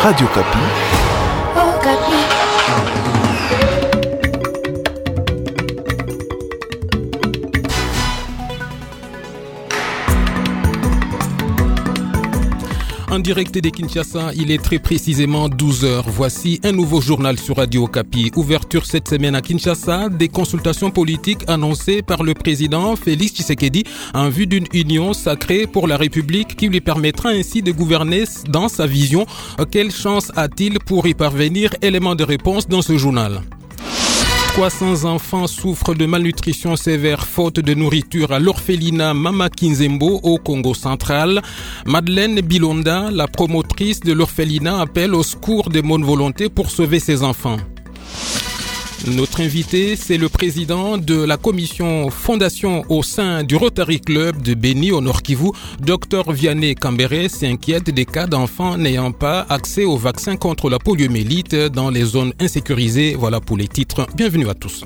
Radio Kapi. Okapi. En direct de Kinshasa, il est très précisément 12h. Voici un nouveau journal sur Radio Kapi. Ouverture cette semaine à Kinshasa des consultations politiques annoncées par le président Félix Tshisekedi en vue d'une union sacrée pour la République qui lui permettra ainsi de gouverner dans sa vision. Quelle chance a-t-il pour y parvenir? Élément de réponse dans ce journal. 300 enfants souffrent de malnutrition sévère faute de nourriture à l'orphelinat Mama Kinzembo au Congo central. Madeleine Bilonda, la promotrice de l'orphelinat, appelle au secours de bonne volonté pour sauver ses enfants. Notre invité, c'est le président de la commission fondation au sein du Rotary Club de Béni au Nord Kivu. Dr Vianney Kambere s'inquiète des cas d'enfants n'ayant pas accès au vaccin contre la poliomyélite dans les zones insécurisées. Voilà pour les titres. Bienvenue à tous.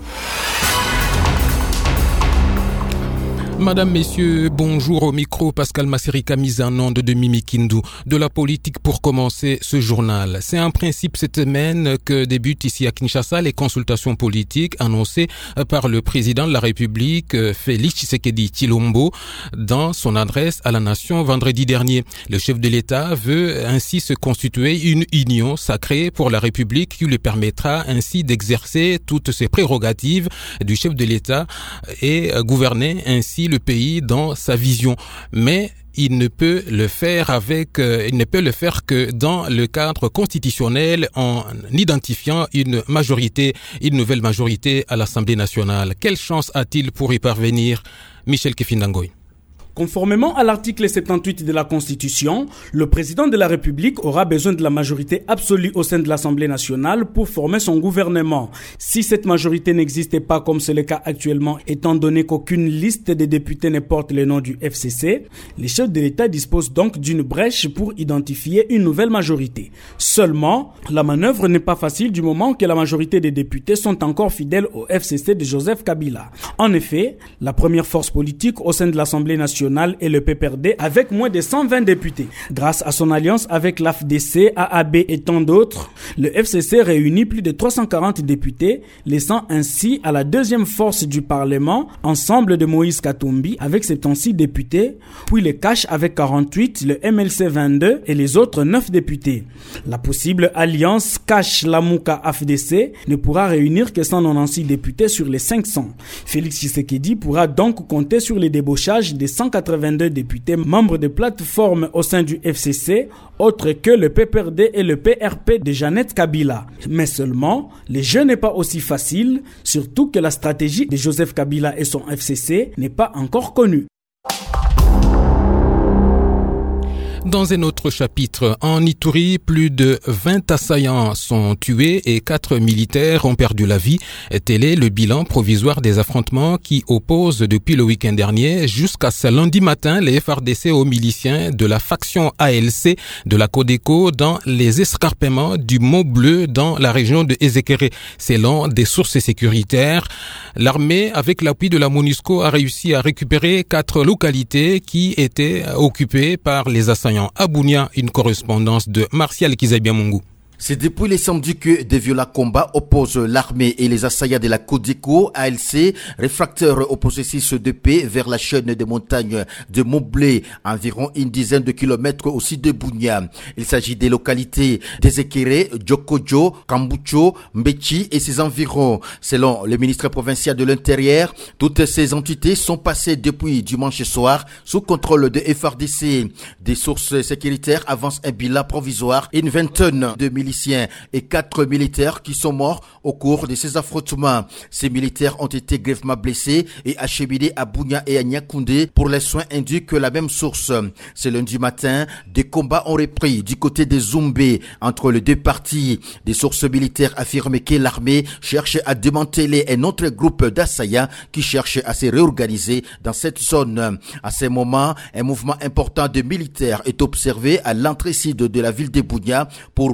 Madame, messieurs, bonjour au micro. Pascal Massirika, mise en onde de Mimi Kindu. De la politique pour commencer ce journal. C'est en principe cette semaine que débutent ici à Kinshasa les consultations politiques annoncées par le président de la République, Félix Tshisekedi Tshilombo, dans son adresse à la nation vendredi dernier. Le chef de l'État veut ainsi se constituer une union sacrée pour la République qui lui permettra ainsi d'exercer toutes ses prérogatives du chef de l'État et gouverner ainsi le pays dans sa vision. Mais il ne peut le faire que dans le cadre constitutionnel en identifiant une nouvelle majorité à l'Assemblée nationale. Quelle chance a-t-il pour y parvenir? Michel Kefindangoy. Conformément à l'article 78 de la Constitution, le président de la République aura besoin de la majorité absolue au sein de l'Assemblée nationale pour former son gouvernement. Si cette majorité n'existait pas comme c'est le cas actuellement, étant donné qu'aucune liste de députés ne porte le nom du FCC, les chefs de l'État disposent donc d'une brèche pour identifier une nouvelle majorité. Seulement, la manœuvre n'est pas facile du moment que la majorité des députés sont encore fidèles au FCC de Joseph Kabila. En effet, la première force politique au sein de l'Assemblée nationale et le PPRD avec moins de 120 députés. Grâce à son alliance avec l'AFDC, AAB et tant d'autres, le FCC réunit plus de 340 députés, laissant ainsi à la deuxième force du Parlement, ensemble de Moïse Katumbi avec 76 députés, puis le CACH avec 48, le MLC 22 et les autres 9 députés. La possible alliance CACH-Lamuka-AFDC ne pourra réunir que 196 députés sur les 500. Félix Tshisekedi pourra donc compter sur les débauchages des 182 députés membres de plateforme au sein du FCC, autres que le PPRD et le PRP de Jeannette Kabila. Mais seulement, le jeu n'est pas aussi facile, surtout que la stratégie de Joseph Kabila et son FCC n'est pas encore connue. Dans un autre chapitre, en Ituri, plus de 20 assaillants sont tués et 4 militaires ont perdu la vie. Tel est le bilan provisoire des affrontements qui opposent depuis le week-end dernier jusqu'à ce lundi matin les FARDC aux miliciens de la faction ALC de la Codeco dans les escarpements du Mont Bleu dans la région de Ezekere. Selon des sources sécuritaires, l'armée, avec l'appui de la MONUSCO, a réussi à récupérer 4 localités qui étaient occupées par les assaillants. À Bunia, une correspondance de Martial Kizabiamungu. C'est depuis les samedis que des violents combats opposent l'armée et les assaillants de la Codeco, ALC, réfractaires au processus de paix vers la chaîne des montagnes de Montblé, environ une dizaine de kilomètres au sud de Bunia. Il s'agit des localités d'Ezekere, Djokojo, Kambucho, Mbechi et ses environs. Selon le ministre provincial de l'Intérieur, toutes ces entités sont passées depuis dimanche soir sous contrôle de FARDC. Des sources sécuritaires avancent un bilan provisoire, une vingtaine de militaires et 4 militaires qui sont morts au cours de ces affrontements. Ces militaires ont été grièvement blessés et acheminés à Bunia et à Nyakoundé pour les soins, indique la même source. Ce lundi matin, des combats ont repris du côté des Zumbé entre les deux parties. Des sources militaires affirment que l'armée cherche à démanteler un autre groupe d'assaillants qui cherche à se réorganiser dans cette zone. À ce moment, un mouvement important de militaires est observé à l'entrée sud de la ville de Bunia pour parer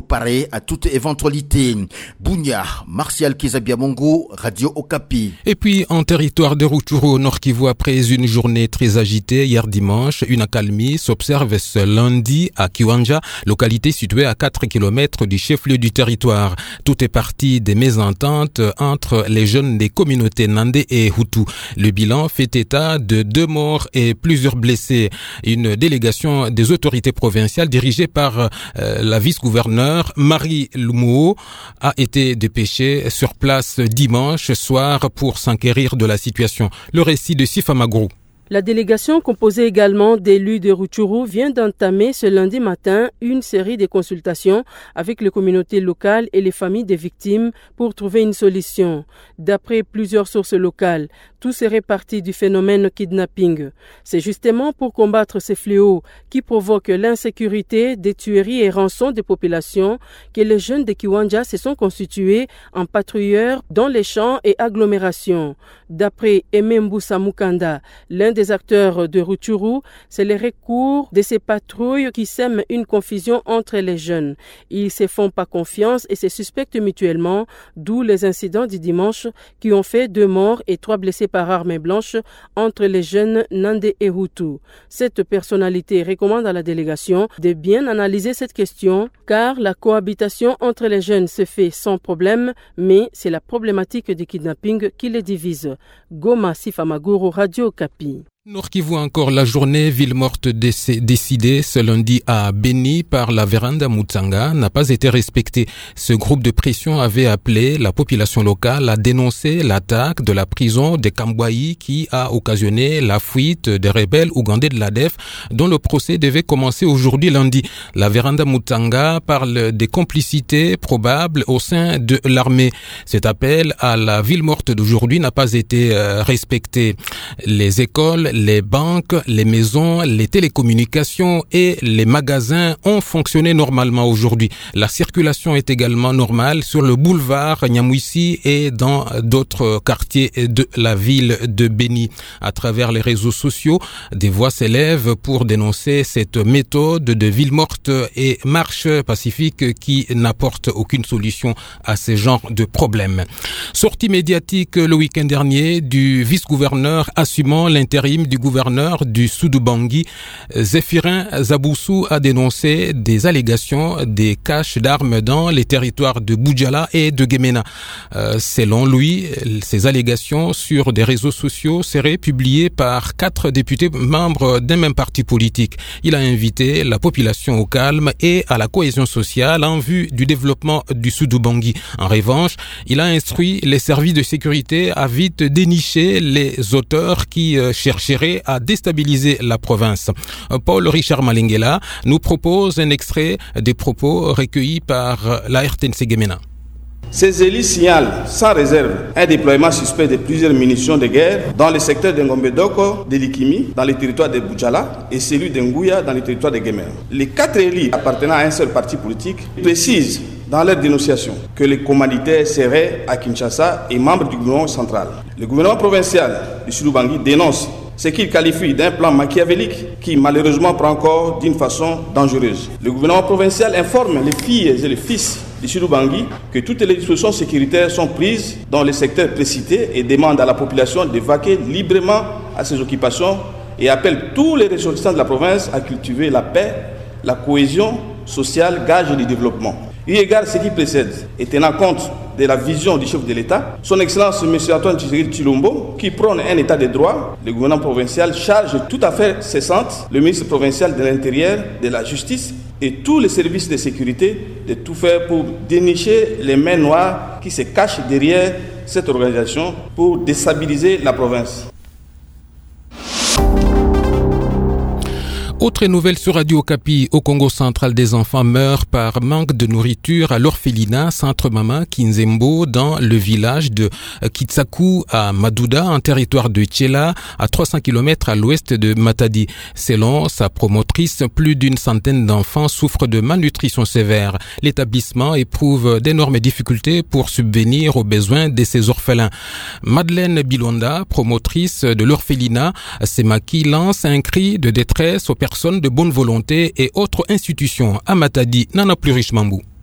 prêt à toute éventualité. Bunia, Martial Kizabiamongo, Radio Okapi. Et puis, en territoire de Rutshuru, au Nord Kivu, après une journée très agitée hier dimanche, une accalmie s'observe ce lundi à Kiwanja, localité située à 4 km du chef-lieu du territoire. Tout est parti des mésententes entre les jeunes des communautés Nandé et Hutu. Le bilan fait état de 2 morts et plusieurs blessés. Une délégation des autorités provinciales dirigée par la vice-gouverneure Marie Lumuo a été dépêchée sur place dimanche soir pour s'enquérir de la situation. Le récit de Sifa Magrou. La délégation, composée également d'élus de Rutshuru, vient d'entamer ce lundi matin une série de consultations avec les communautés locales et les familles des victimes pour trouver une solution. D'après plusieurs sources locales, tout serait parti du phénomène kidnapping. C'est justement pour combattre ces fléaux qui provoquent l'insécurité, des tueries et rançons des populations que les jeunes de Kiwanja se sont constitués en patrouilleurs dans les champs et agglomérations. D'après Ememboussa Mukanda, l'un des acteurs de Rutshuru, c'est le recours de ces patrouilles qui sèment une confusion entre les jeunes. Ils se font pas confiance et se suspectent mutuellement, d'où les incidents du dimanche qui ont fait 2 morts et 3 blessés par arme blanche entre les jeunes Nandé et Hutu. Cette personnalité recommande à la délégation de bien analyser cette question car la cohabitation entre les jeunes se fait sans problème, mais c'est la problématique du kidnapping qui les divise. Goma Sifamaguru, Radio Okapi. Nord Kivu encore la journée ville morte décidée ce lundi à Beni par la Véranda Mutsanga n'a pas été respectée. Ce groupe de pression avait appelé la population locale à dénoncer l'attaque de la prison de Kambwayi qui a occasionné la fuite des rebelles ougandais de l'ADF dont le procès devait commencer aujourd'hui lundi. La Véranda Mutsanga parle des complicités probables au sein de l'armée. Cet appel à la ville morte d'aujourd'hui n'a pas été respecté. Les écoles, les banques, les maisons, les télécommunications et les magasins ont fonctionné normalement aujourd'hui. La circulation est également normale sur le boulevard Nyamwisi et dans d'autres quartiers de la ville de Beni. À travers les réseaux sociaux, des voix s'élèvent pour dénoncer cette méthode de ville morte et marche pacifique qui n'apporte aucune solution à ce genre de problèmes. Sortie médiatique le week-end dernier du vice-gouverneur assumant l'intérim du gouverneur du Sud-Ubangi, Zéphirin Zaboussou, a dénoncé des allégations des caches d'armes dans les territoires de Boudjala et de Gemena. Selon lui, ces allégations sur des réseaux sociaux seraient publiées par 4 députés membres d'un même parti politique. Il a invité la population au calme et à la cohésion sociale en vue du développement du Sud-Ubangi. En revanche, il a instruit les services de sécurité à vite dénicher les auteurs qui chercheraient à déstabiliser la province. Paul Richard Malengela nous propose un extrait des propos recueillis par la RTNC Gemena. Ces élus signalent sans réserve un déploiement suspect de plusieurs munitions de guerre dans les secteurs de Ngombe-Doko, de Likimi, dans les territoires de Boudjala et celui de Ngouya dans les territoires de Gemena. Les 4 élus appartenant à un seul parti politique précisent dans leur dénonciation que les commanditaires seraient à Kinshasa et membres du gouvernement central. Le gouvernement provincial du Sud-Ubangi dénonce ce qu'il qualifie d'un plan machiavélique qui malheureusement prend corps d'une façon dangereuse. Le gouvernement provincial informe les filles et les fils du Sud-Ubangi que toutes les dispositions sécuritaires sont prises dans les secteurs précités et demande à la population de vaquer librement à ses occupations et appelle tous les ressortissants de la province à cultiver la paix, la cohésion sociale, gage du développement. Eu égard à ce qui précède et tenant compte de la vision du chef de l'État, son Excellence M. Antoine Tshisekedi Tshilombo, qui prône un État de droit, le gouvernement provincial charge tout à fait cessante le ministre provincial de l'Intérieur, de la Justice et tous les services de sécurité de tout faire pour dénicher les mains noires qui se cachent derrière cette organisation pour déstabiliser la province. Autre nouvelle sur Radio Okapi, au Congo central, des enfants meurent par manque de nourriture à l'orphelinat Centre Mama Kinzembo dans le village de Kitsaku à Madouda, en territoire de Tchela, à 300 km à l'ouest de Matadi. Selon sa promotrice, plus d'une centaine d'enfants souffrent de malnutrition sévère. L'établissement éprouve d'énormes difficultés pour subvenir aux besoins de ses orphelins. Madeleine Bilonda, promotrice de l'orphelinat Semaki, lance un cri de détresse aux personnes de bonne volonté et autres institutions. À Matadi, Nana Plurish Mambou.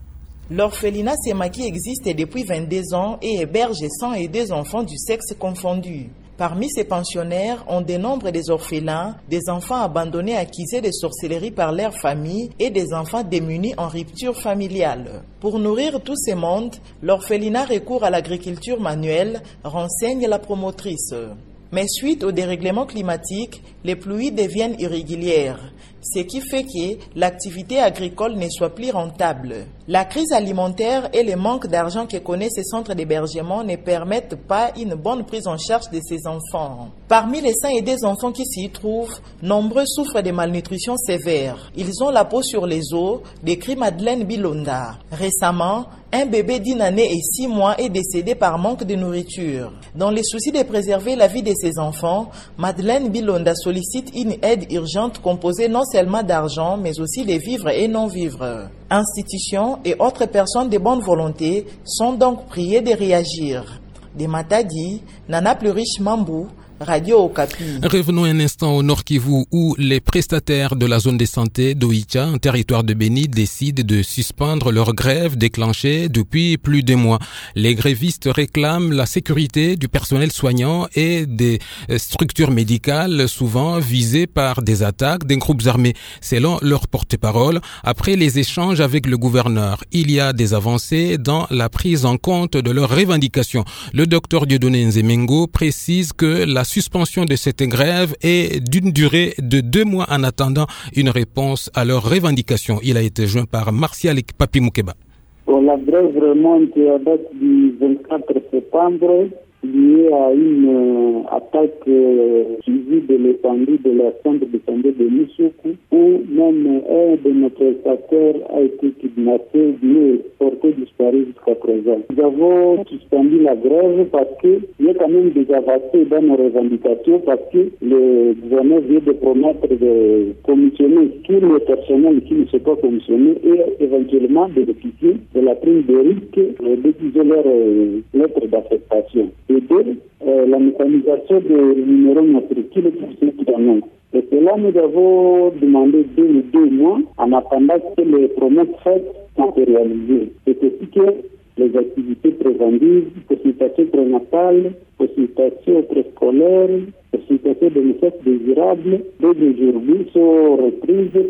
L'orphelinat Semaki existe depuis 22 ans et héberge 102 enfants du sexe confondu. Parmi ces pensionnaires, on dénombre des orphelins, des enfants abandonnés accusés de sorcellerie par leur famille et des enfants démunis en rupture familiale. Pour nourrir tous ces mondes, l'orphelinat recourt à l'agriculture manuelle, renseigne la promotrice. Mais suite au dérèglement climatique, les pluies deviennent irrégulières, ce qui fait que l'activité agricole ne soit plus rentable. La crise alimentaire et le manque d'argent que connaissent ces centres d'hébergement ne permettent pas une bonne prise en charge de ces enfants. Parmi les 102 enfants qui s'y trouvent, nombreux souffrent de malnutrition sévère. Ils ont la peau sur les os, décrit Madeleine Bilonda. Récemment, un bébé d'une année et 6 mois est décédé par manque de nourriture. Dans le souci de préserver la vie de ses enfants, Madeleine Bilonda sollicite une aide urgente composée non seulement d'argent, mais aussi de vivres et non-vivres. Institutions et autres personnes de bonne volonté sont donc priées de réagir. De Matadi, Nana Plurish Mambou, Radio Okapi. Revenons un instant au Nord Kivu où les prestataires de la zone de santé d'Oicha, en territoire de Béni, décident de suspendre leur grève déclenchée depuis plus de mois. Les grévistes réclament la sécurité du personnel soignant et des structures médicales souvent visées par des attaques des groupes armés. Selon leur porte-parole, après les échanges avec le gouverneur, il y a des avancées dans la prise en compte de leurs revendications. Le docteur Dieudonné Nzemengo précise que la suspension de cette grève est d'une durée de 2 mois en attendant une réponse à leurs revendications. Il a été joint par Martial Papi Moukeba. La grève remonte à date du 24 septembre liée à une attaque suivie de l'étendue de la centre de santé de Missoukou où même un de nos prestataires a été kidnappé, mais porté disparu jusqu'à présent. Nous avons suspendu la grève parce qu'il y a quand même des avancées dans nos revendications parce que le gouverneur vient de promettre de commissionner tout le personnel qui ne s'est pas commissionné et éventuellement bénéficier de la prime de risque dès qu'ils ont leur lettre d'affectation. Et deux, la mécanisation des numéros matricules pour ceux qui en ont. Et cela, nous avons demandé 2 mois en attendant que les promesses faites soient réalisées. C'est aussi que les activités préventives, consultations prénatales, consultations préscolaires, consultations de naissance désirables, dès aujourd'hui sont reprises.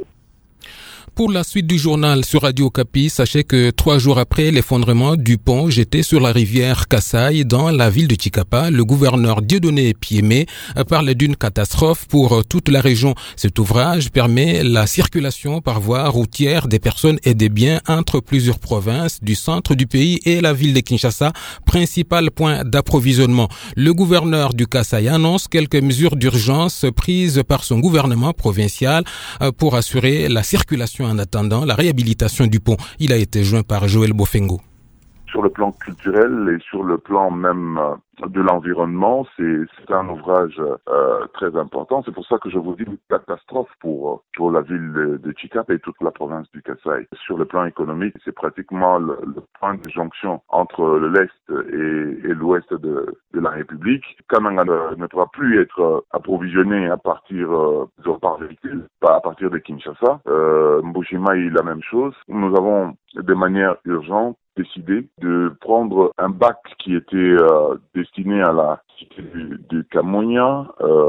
Pour la suite du journal sur Radio Okapi, sachez que 3 jours après l'effondrement du pont jeté sur la rivière Kasaï dans la ville de Tchikapa, le gouverneur Dieudonné Piémé parle d'une catastrophe pour toute la région. Cet ouvrage permet la circulation par voie routière des personnes et des biens entre plusieurs provinces du centre du pays et la ville de Kinshasa, principal point d'approvisionnement. Le gouverneur du Kasaï annonce quelques mesures d'urgence prises par son gouvernement provincial pour assurer la circulation en attendant la réhabilitation du pont. Il a été joint par Joël Bofengo. Sur le plan culturel et sur le plan même de l'environnement, c'est un ouvrage très important. C'est pour ça que je vous dis une catastrophe pour la ville de Tchikapa et toute la province du Kasaï. Sur le plan économique, c'est pratiquement le point de jonction entre l'Est et l'Ouest de la République. Kananga ne pourra plus être approvisionné à partir par véhicule, pas à partir de Kinshasa. Mbujimayi, la même chose. Nous avons de manière urgente décidé de prendre un bac qui était destiné à la cité du Kamonia,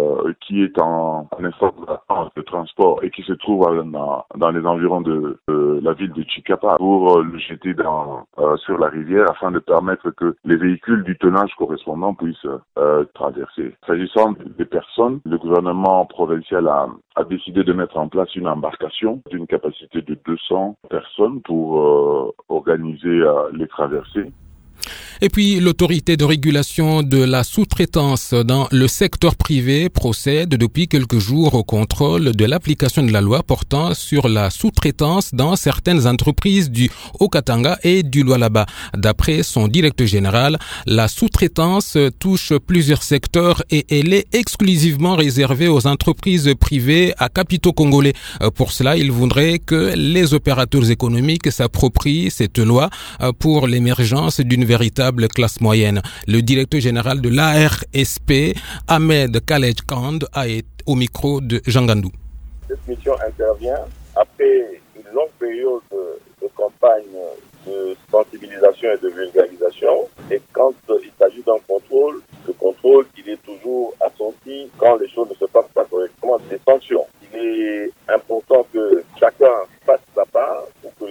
qui est en effort de transport et qui se trouve dans les environs de la ville de Tchikapa pour le jeter sur la rivière afin de permettre que les véhicules du tonnage correspondant puissent traverser. S'agissant des personnes, le gouvernement provincial a décidé de mettre en place une embarcation d'une capacité de 200 personnes pour organiser les traversées. Et puis, l'autorité de régulation de la sous-traitance dans le secteur privé procède depuis quelques jours au contrôle de l'application de la loi portant sur la sous-traitance dans certaines entreprises du Haut-Katanga et du Lualaba. D'après son directeur général, la sous-traitance touche plusieurs secteurs et elle est exclusivement réservée aux entreprises privées à capitaux congolais. Pour cela, il voudrait que les opérateurs économiques s'approprient cette loi pour l'émergence d'une véritable classe moyenne. Le directeur général de l'ARSP, Ahmed Khaled Kand, est au micro de Jean Gandou. Cette mission intervient après une longue période de campagne de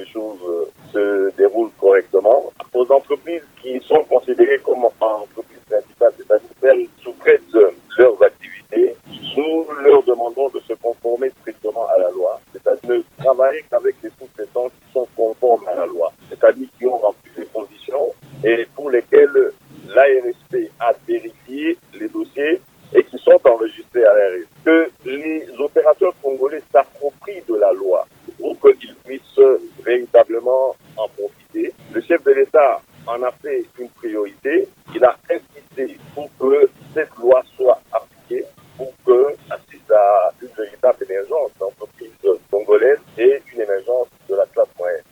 choses se déroulent correctement. Aux entreprises qui sont considérées comme entreprises principales, c'est-à-dire celles qui sous-traitent leurs activités, nous leur demandons de se conformer strictement à la loi, c'est-à-dire ne travailler qu'avec des sous-traitants qui sont conformes à la loi, c'est-à-dire qui ont rempli les conditions et pour lesquelles l'ARSP a vérifié les dossiers et qui sont enregistrés à l'ARSP. Que les opérateurs congolais s'approprient de la loi pour qu'ils puissent véritablement en profiter. Le chef de l'État en a fait une priorité. Il a insisté pour que cette loi soit appliquée, pour que assiste à une véritable émergence d'entreprises congolaises et une émergence de la classe moyenne.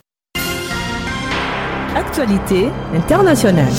Actualité internationale.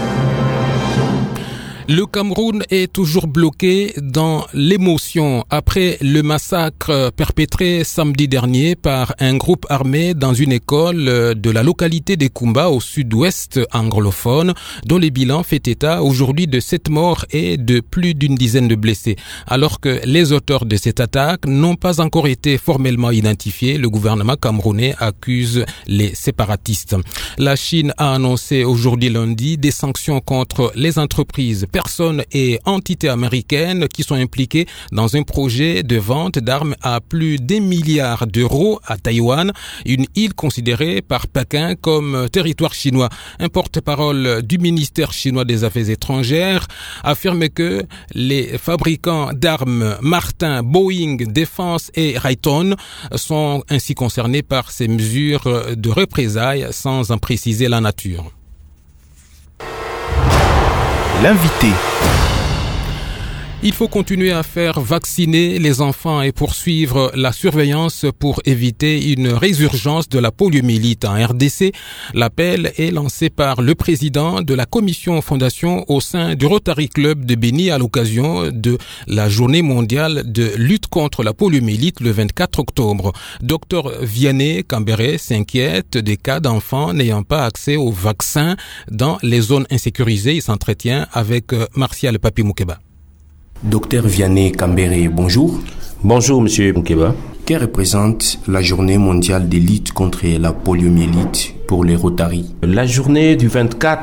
Le Cameroun est toujours bloqué dans l'émotion après le massacre perpétré samedi dernier par un groupe armé dans une école de la localité de Kumba au sud-ouest anglophone, dont le bilan fait état aujourd'hui de 7 morts et de plus d'une dizaine de blessés. Alors que les auteurs de cette attaque n'ont pas encore été formellement identifiés, le gouvernement camerounais accuse les séparatistes. La Chine a annoncé aujourd'hui lundi des sanctions contre les entreprises, personnes et entités américaines qui sont impliquées dans un projet de vente d'armes à plus d'1 milliard d'euros à Taïwan, une île considérée par Pékin comme territoire chinois. Un porte-parole du ministère chinois des Affaires étrangères affirme que les fabricants d'armes Martin, Boeing, Défense et Raytheon sont ainsi concernés par ces mesures de représailles sans en préciser la nature. L'invité. Il faut continuer à faire vacciner les enfants et poursuivre la surveillance pour éviter une résurgence de la poliomyélite en RDC. L'appel est lancé par le président de la commission fondation au sein du Rotary Club de Béni à l'occasion de la journée mondiale de lutte contre la poliomyélite le 24 octobre. Dr Vianney Kambere s'inquiète des cas d'enfants n'ayant pas accès au vaccin dans les zones insécurisées. Il s'entretient avec Martial Papi Moukeba. Docteur Vianney Kambere, bonjour. Bonjour, monsieur Moukeba. Que représente la journée mondiale de lutte contre la poliomyélite pour les Rotary? La journée du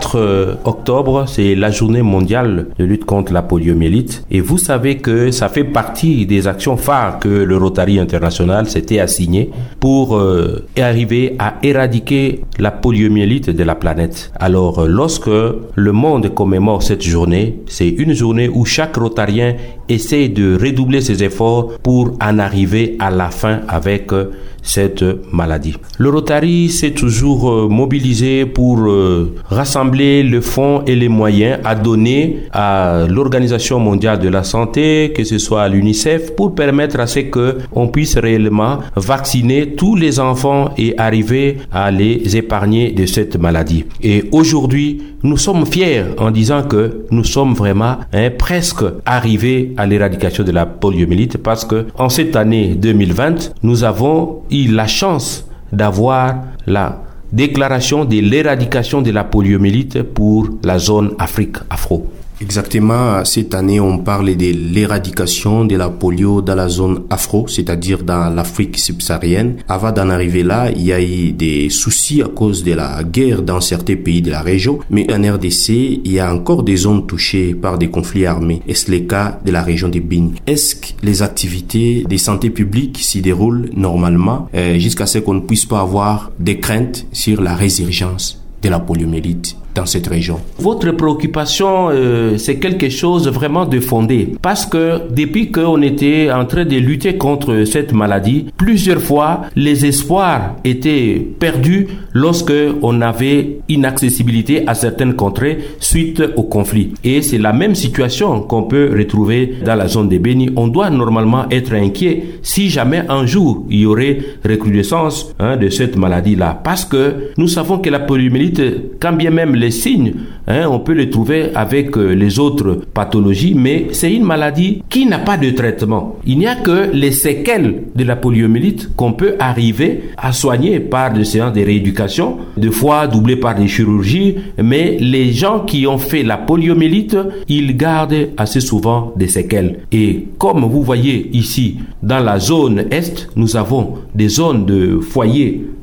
24 octobre, c'est la journée mondiale de lutte contre la poliomyélite. Et vous savez que ça fait partie des actions phares que le Rotary International s'était assigné pour arriver à éradiquer la poliomyélite de la planète. Alors, lorsque le monde commémore cette journée, c'est une journée où chaque Rotarien essaie de redoubler ses efforts pour en arriver à la fin avec cette maladie. Le Rotary s'est toujours mobilisé pour rassembler le fonds et les moyens à donner à l'Organisation mondiale de la santé, que ce soit à l'UNICEF, pour permettre à ce qu'on puisse réellement vacciner tous les enfants et arriver à les épargner de cette maladie. Et aujourd'hui, nous sommes fiers en disant que nous sommes vraiment presque arrivés à l'éradication de la poliomyélite parce que en cette année 2020, nous avons eu la chance d'avoir la déclaration de l'éradication de la poliomyélite pour la zone Afrique afro. Exactement, cette année, on parle de l'éradication de la polio dans la zone afro, c'est-à-dire dans l'Afrique subsaharienne. Avant d'en arriver là, il y a eu des soucis à cause de la guerre dans certains pays de la région. Mais en RDC, il y a encore des zones touchées par des conflits armés. Est-ce le cas de la région de Béni? Est-ce que les activités de santé publique s'y déroulent normalement jusqu'à ce qu'on ne puisse pas avoir des craintes sur la résurgence de la poliomyélite dans cette région? Votre préoccupation, c'est quelque chose vraiment de fondé. Parce que depuis qu'on était en train de lutter contre cette maladie, plusieurs fois, les espoirs étaient perdus lorsque on avait inaccessibilité à certaines contrées suite au conflit. Et c'est la même situation qu'on peut retrouver dans la zone de Béni. On doit normalement être inquiet si jamais un jour il y aurait recrudescence de cette maladie-là. Parce que nous savons que la poliomyélite, quand bien même les signes, on peut les trouver avec les autres pathologies, mais c'est une maladie qui n'a pas de traitement. Il n'y a que les séquelles de la poliomyélite qu'on peut arriver à soigner par des séances de rééducation, des fois doublées par des chirurgies, mais les gens qui ont fait la poliomyélite, ils gardent assez souvent des séquelles. Et comme vous voyez ici, dans la zone Est, nous avons des zones de foyers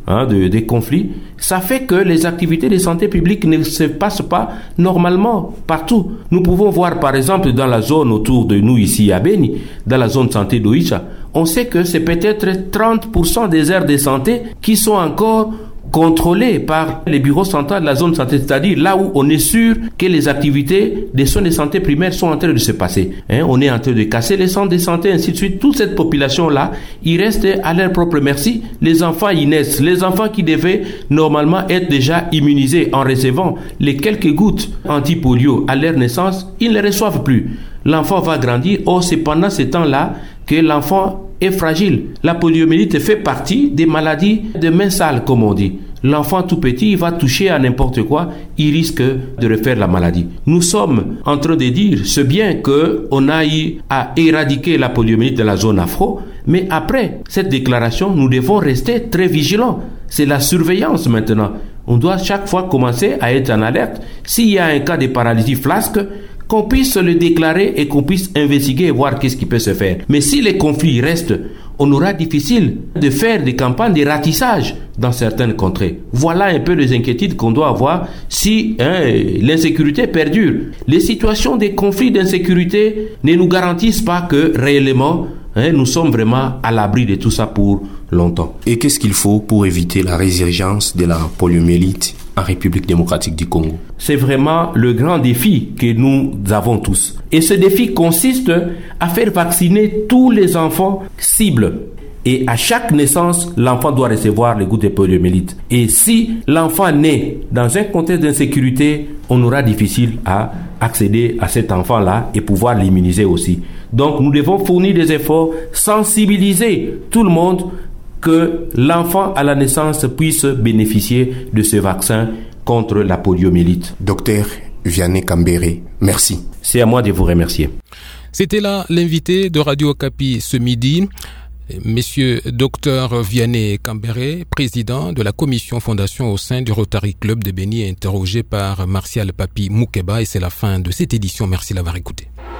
des conflits, ça fait que les activités de santé publique ne se passent pas normalement partout. Nous pouvons voir par exemple dans la zone autour de nous ici à Beni, dans la zone santé d'Oicha, on sait que c'est peut-être 30% des aires de santé qui sont encore contrôlés par les bureaux centraux de la zone santé, c'est-à-dire là où on est sûr que les activités des soins de santé primaires sont en train de se passer. On est en train de casser les centres de santé, ainsi de suite. Toute cette population-là, ils restent à leur propre merci. Les enfants y naissent. Les enfants qui devaient normalement être déjà immunisés en recevant les quelques gouttes anti-polio à leur naissance, ils ne les reçoivent plus. L'enfant va grandir. Or, c'est pendant ce temps-là que l'enfant est fragile. La poliomyélite fait partie des maladies de main sale, comme on dit. L'enfant tout petit, il va toucher à n'importe quoi, il risque de refaire la maladie. Nous sommes en train de dire, c'est bien qu'on a eu à éradiquer la poliomyélite de la zone afro, mais après cette déclaration, nous devons rester très vigilants. C'est la surveillance maintenant. On doit chaque fois commencer à être en alerte. S'il y a un cas de paralysie flasque, qu'on puisse le déclarer et qu'on puisse investiguer et voir qu'est-ce qui peut se faire. Mais si les conflits restent, on aura difficile de faire des campagnes de ratissage dans certaines contrées. Voilà un peu les inquiétudes qu'on doit avoir si l'insécurité perdure. Les situations de conflits d'insécurité ne nous garantissent pas que réellement nous sommes vraiment à l'abri de tout ça pour longtemps. Et qu'est-ce qu'il faut pour éviter la résurgence de la poliomyélite en République démocratique du Congo? C'est vraiment le grand défi que nous avons tous. Et ce défi consiste à faire vacciner tous les enfants cibles. Et à chaque naissance, l'enfant doit recevoir les gouttes de poliomyélite. Et si l'enfant naît dans un contexte d'insécurité, on aura difficile à accéder à cet enfant-là et pouvoir l'immuniser aussi. Donc nous devons fournir des efforts, sensibiliser tout le monde que l'enfant à la naissance puisse bénéficier de ce vaccin contre la poliomyélite. Docteur Vianney Kambere, merci. C'est à moi de vous remercier. C'était là l'invité de Radio Okapi ce midi, Monsieur Dr Vianney Kambere, président de la commission fondation au sein du Rotary Club de Beni, interrogé par Martial Papi Moukeba. Et c'est la fin de cette édition. Merci de l'avoir écouté.